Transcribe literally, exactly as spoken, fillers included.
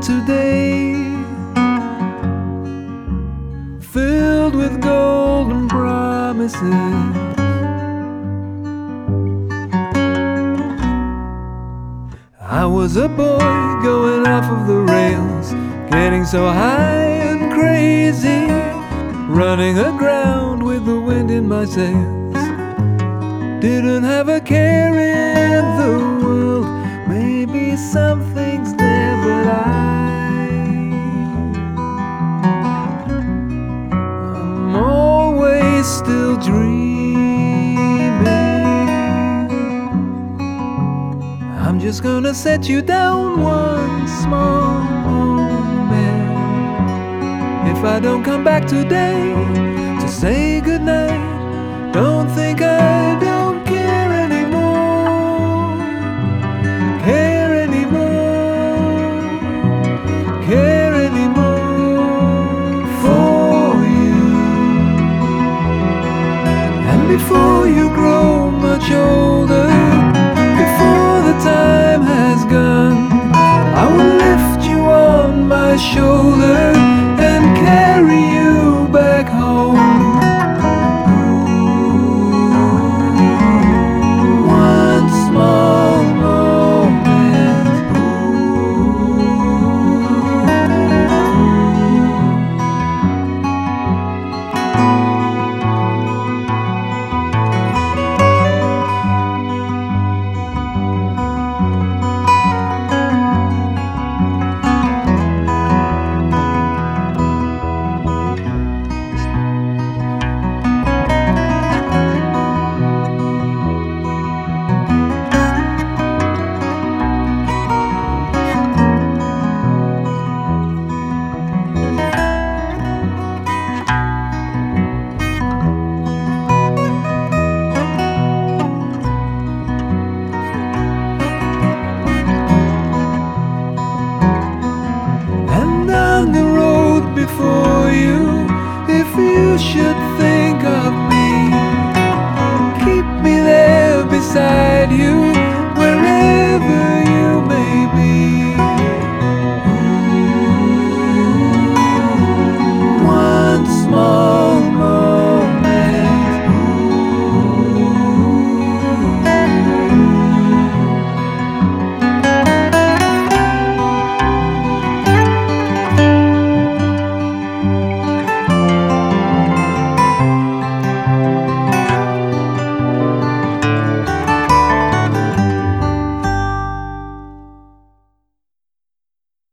today, filled with golden promises. I was a boy going off of the rails, getting so high and crazy, running aground with the wind in my sails. Didn't have a care in the world, maybe something's there, but I I'm always still dreaming. I'm just gonna set you down one small moment. If I don't come back today to say goodnight, don't think I don't care anymore, care anymore, care anymore for you. And before you grow much older, before the time has gone, I will lift you on my shoulder and carry you back home. One small moment. Before you, if you should think